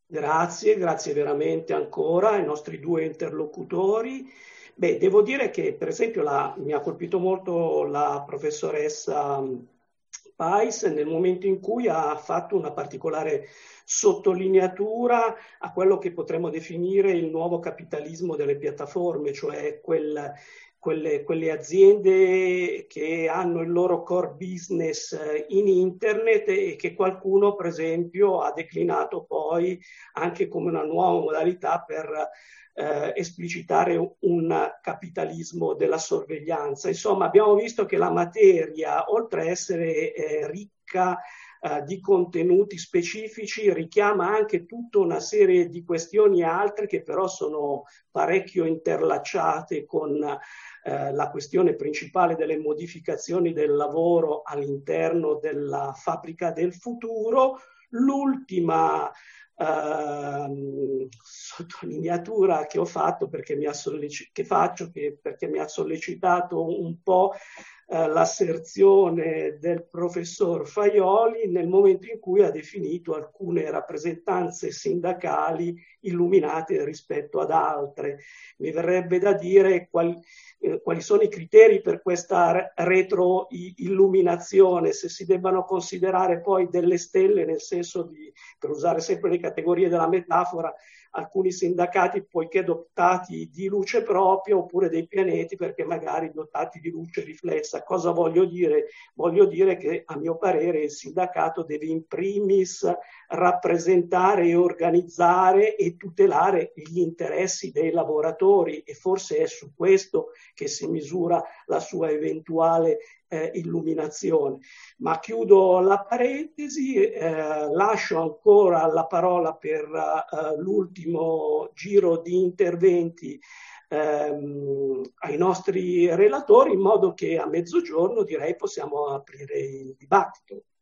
Grazie veramente ancora ai nostri due interlocutori. Beh, devo dire che per esempio mi ha colpito molto la professoressa Pais nel momento in cui ha fatto una particolare sottolineatura a quello che potremmo definire il nuovo capitalismo delle piattaforme, cioè quelle aziende che hanno il loro core business in internet e che qualcuno, per esempio, ha declinato poi anche come una nuova modalità per esplicitare un capitalismo della sorveglianza. Insomma, abbiamo visto che la materia, oltre a essere ricca di contenuti specifici, richiama anche tutta una serie di questioni altre che però sono parecchio interlacciate con la questione principale delle modificazioni del lavoro all'interno della fabbrica del futuro. L'ultima sottolineatura che ho fatto perché perché mi ha sollecitato un po' l'asserzione del professor Faioli nel momento in cui ha definito alcune rappresentanze sindacali illuminate rispetto ad altre. Mi verrebbe da dire quali sono i criteri per questa retroilluminazione, se si debbano considerare poi delle stelle, nel senso di, per usare sempre le categorie della metafora, alcuni sindacati poiché dotati di luce propria, oppure dei pianeti perché magari dotati di luce riflessa. Cosa voglio dire? Voglio dire che a mio parere il sindacato deve in primis rappresentare e organizzare e tutelare gli interessi dei lavoratori, e forse è su questo che si misura la sua eventuale illuminazione. Ma chiudo la parentesi, lascio ancora la parola per l'ultimo giro di interventi ai nostri relatori, in modo che a mezzogiorno direi possiamo aprire il dibattito.